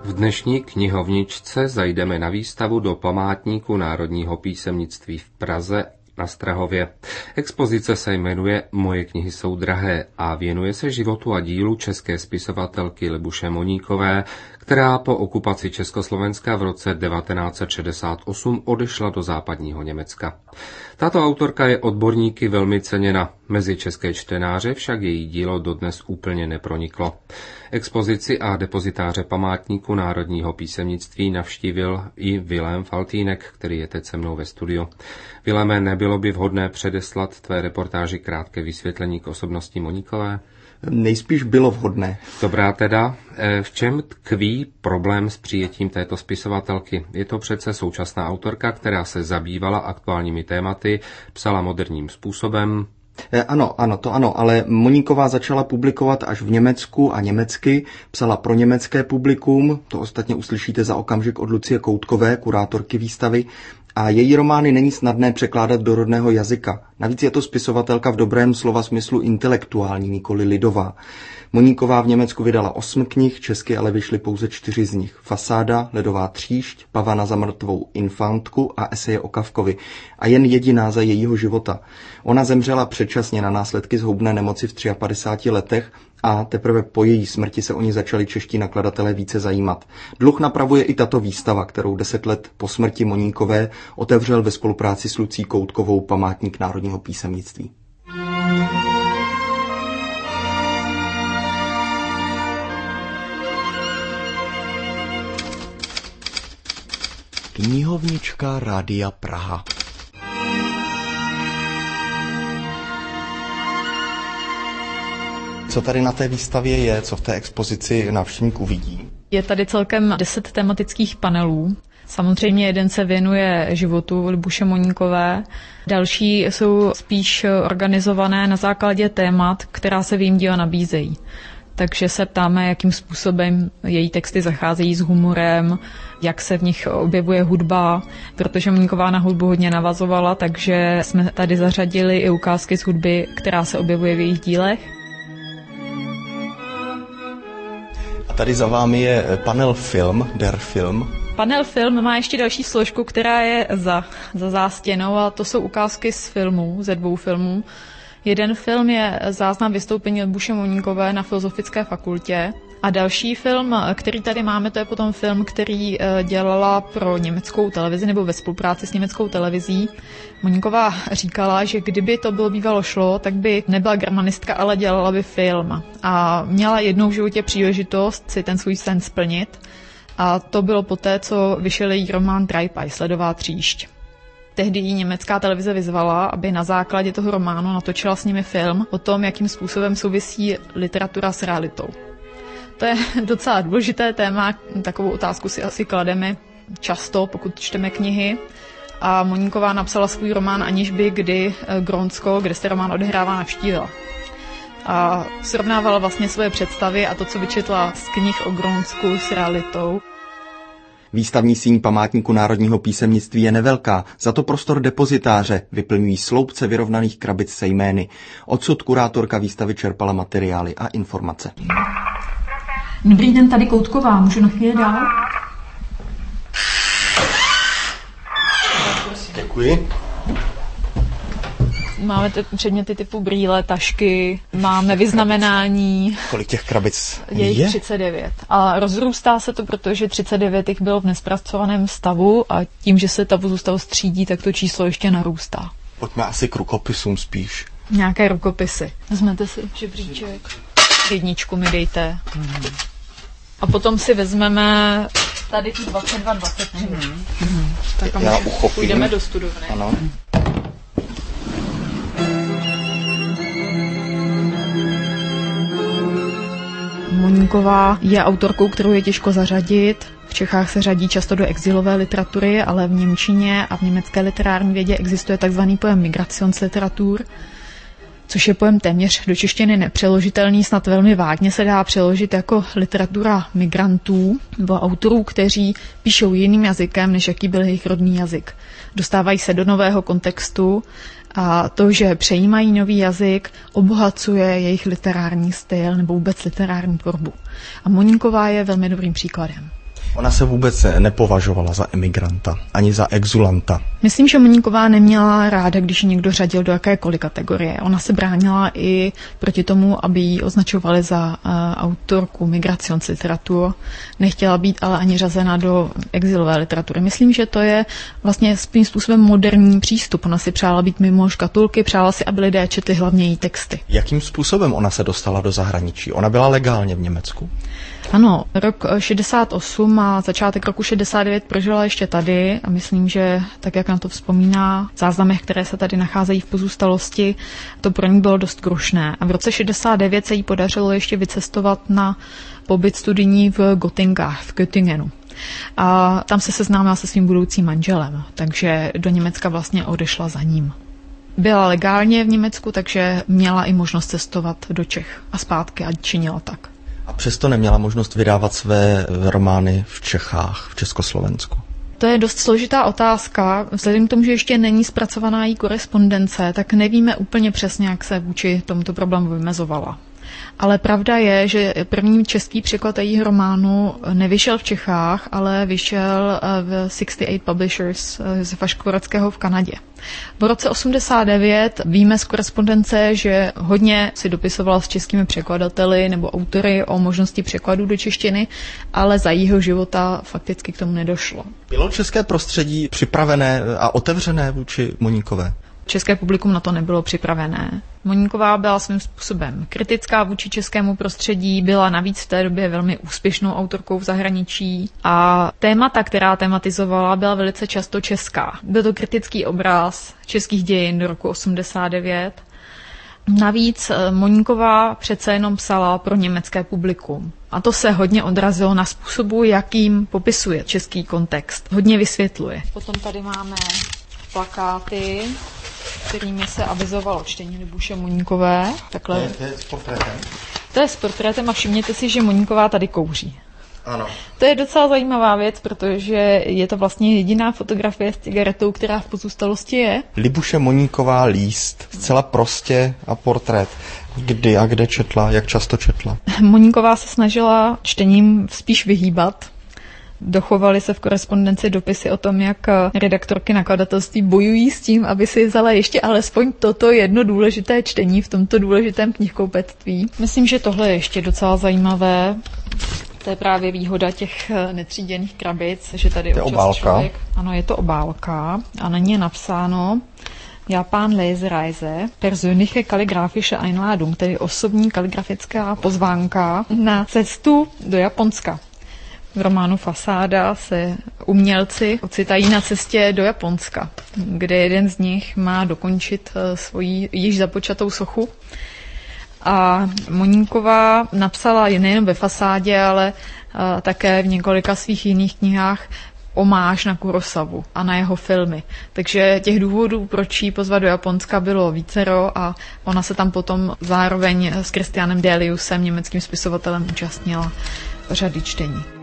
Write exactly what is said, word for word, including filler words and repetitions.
V dnešní knihovničce zajdeme na výstavu do památníku národního písemnictví v Praze na Strahově. Expozice se jmenuje Moje knihy jsou drahé a věnuje se životu a dílu české spisovatelky Libuše Moníkové, která po okupaci Československa v roce devatenáct set šedesát osm odešla do západního Německa. Tato autorka je odborníky velmi ceněna, mezi české čtenáře však její dílo dodnes úplně neproniklo. Expozici a depozitáře památníku národního písemnictví navštívil i Vilém Faltýnek, který je teď se mnou ve studiu. Viléme, nebylo by vhodné předeslat tvé reportáži krátké vysvětlení k osobnosti Moníkové? Nejspíš bylo vhodné. Dobrá teda. V čem tkví problém s přijetím této spisovatelky? Je to přece současná autorka, která se zabývala aktuálními tématy, psala moderním způsobem. Ano, ano, to ano, ale Moníková začala publikovat až v Německu a německy, psala pro německé publikum, to ostatně uslyšíte za okamžik od Lucie Koutkové, kurátorky výstavy, a její romány není snadné překládat do rodného jazyka. Navíc je to spisovatelka v dobrém slova smyslu intelektuální, nikoli lidová. Moníková v Německu vydala osm knih, česky ale vyšly pouze čtyři z nich. Fasáda, Ledová tříšť, Pavana za mrtvou infantku a eseje o Kafkovi. A jen jediná za jejího života. Ona zemřela předčasně na následky zhoubné nemoci v padesáti třech letech a teprve po její smrti se o ní začali čeští nakladatelé více zajímat. Dluh napravuje i tato výstava, kterou deset let po smrti Moníkové otevřel ve spolupráci s Lucí Koutkovou památník národního písemnictví. Knihovnička Rádia Praha. Co tady na té výstavě je, co v té expozici návštěvník uvidí? Je tady celkem deset tematických panelů. Samozřejmě jeden se věnuje životu Libuše Moníkové, další jsou spíš organizované na základě témat, která se v jejím díle nabízejí. Takže se ptáme, jakým způsobem její texty zacházejí s humorem, jak se v nich objevuje hudba, protože Moníková na hudbu hodně navazovala, takže jsme tady zařadili i ukázky z hudby, která se objevuje v jejich dílech. A tady za vámi je panel film, Der Film. Panel film má ještě další složku, která je za, za zástěnou, a to jsou ukázky z filmů, ze dvou filmů. Jeden film je záznam vystoupení Libuše Moníkové na Filozofické fakultě a další film, který tady máme, to je potom film, který dělala pro německou televizi nebo ve spolupráci s německou televizí. Moníková říkala, že kdyby to bylo bývalo šlo, tak by nebyla germanistka, ale dělala by film. A měla jednou v životě příležitost si ten svůj sen splnit. A to bylo poté, co vyšel její román Treibeiss, Ledová tříšť. Tehdy jí německá televize vyzvala, aby na základě toho románu natočila s nimi film o tom, jakým způsobem souvisí literatura s realitou. To je docela důležité téma, takovou otázku si asi klademe často, pokud čteme knihy. A Moníková napsala svůj román, aniž by kdy Grónsko, kde se román odehrává, navštívila. A srovnávala vlastně svoje představy a to, co vyčetla z knih o Grónsku s realitou. Výstavní síň památníku národního písemnictví je nevelká, za to prostor depozitáře vyplňují sloupce vyrovnaných krabic se jmény. Odsud kurátorka výstavy čerpala materiály a informace. Dobrý den, tady Koutková, můžu na chvíli dál? Děkuji. Máme t- předměty typu brýle, tašky, máme vyznamenání. Kolik těch krabic je? Je třicet devět. A rozrůstá se to, protože třicet devět jich bylo v nespracovaném stavu a tím, že se ta zůstalo střídí, tak to číslo ještě narůstá. Pojďme asi k rukopisům spíš. Nějaké rukopisy. Vezmete si žebříček. Jedničku mi dejte. Hmm. A potom si vezmeme tady tu dvacet dva dvacet tři. Hmm. Hmm. Tak a půjdeme do studovny. Ano. Moníková je autorkou, kterou je těžko zařadit. V Čechách se řadí často do exilové literatury, ale v němčině a v německé literární vědě existuje takzvaný pojem Migrationsliteratur, což je pojem téměř do češtiny nepřeložitelný, snad velmi vágně se dá přeložit jako literatura migrantů nebo autorů, kteří píšou jiným jazykem, než jaký byl jejich rodný jazyk. Dostávají se do nového kontextu a to, že přejímají nový jazyk, obohacuje jejich literární styl nebo vůbec literární tvorbu. A Moníková je velmi dobrým příkladem. Ona se vůbec nepovažovala za emigranta, ani za exulanta. Myslím, že Moníková neměla ráda, když ji někdo řadil do jakékoliv kategorie. Ona se bránila i proti tomu, aby ji označovali za uh, autorku migrations literatur. Nechtěla být ale ani řazena do exilové literatury. Myslím, že to je vlastně svým způsobem moderní přístup. Ona si přála být mimo škatulky, přála si, aby lidé četli hlavně její texty. Jakým způsobem ona se dostala do zahraničí? Ona byla legálně v Německu? Ano, rok šedesát osm a začátek roku šedesát devět prožila ještě tady a myslím, že tak, jak na to vzpomíná v záznamech, které se tady nacházejí v pozůstalosti, to pro ní bylo dost krušné. A v roce šedesát devět se jí podařilo ještě vycestovat na pobyt studijní v Göttingách, v Göttingenu. A tam se seznámila se svým budoucím manželem, takže do Německa vlastně odešla za ním. Byla legálně v Německu, takže měla i možnost cestovat do Čech a zpátky a činila tak. A přesto neměla možnost vydávat své romány v Čechách, v Československu? To je dost složitá otázka. Vzhledem k tomu, že ještě není zpracovaná její korespondence, tak nevíme úplně přesně, jak se vůči tomuto problému vymezovala. Ale pravda je, že první český překlad jejího románu nevyšel v Čechách, ale vyšel v šedesát osm Publishers z Vaškvoreckého v Kanadě. V roce osmdesát devět víme z korespondence, že hodně si dopisovala s českými překladateli nebo autory o možnosti překladu do češtiny, ale za jejího života fakticky k tomu nedošlo. Bylo české prostředí připravené a otevřené vůči Moníkové? České publikum na to nebylo připravené. Moníková byla svým způsobem kritická vůči českému prostředí, byla navíc v té době velmi úspěšnou autorkou v zahraničí a témata, která tematizovala, byla velice často česká. Byl to kritický obraz českých dějin do roku osmdesát devět. Navíc Moníková přece jenom psala pro německé publikum. A to se hodně odrazilo na způsobu, jakým popisuje český kontext. Hodně vysvětluje. Potom tady máme plakáty, kterými se avizovalo čtení Libuše Moníkové. Takhle. To je, to je s portrétem? To je s portrétem a všimněte si, že Moníková tady kouří. Ano. To je docela zajímavá věc, protože je to vlastně jediná fotografie s cigaretou, která v pozůstalosti je. Libuše Moníková, líst, zcela prostě a portrét. Kdy a kde četla, jak často četla? Moníková se snažila čtením spíš vyhýbat. Dochovaly se v korespondenci dopisy o tom, jak redaktorky nakladatelství bojují s tím, aby si vzala ještě alespoň toto jedno důležité čtení v tomto důležitém knihkoupectví. Myslím, že tohle je ještě docela zajímavé. To je právě výhoda těch netříděných krabic, že tady je obálka. Člověk... Ano, je to obálka a na ní je napsáno Japan Lesereise, persönliche kalligrafische Einladung, tedy osobní kaligrafická pozvánka na cestu do Japonska. V románu Fasáda se umělci ocitají na cestě do Japonska, kde jeden z nich má dokončit svoji již započatou sochu. A Moníková napsala nejen ve Fasádě, ale také v několika svých jiných knihách omáž na Kurosavu a na jeho filmy. Takže těch důvodů, proč jí pozvat do Japonska, bylo vícero a ona se tam potom zároveň s Christianem Deliusem, německým spisovatelem, účastnila řady čtení.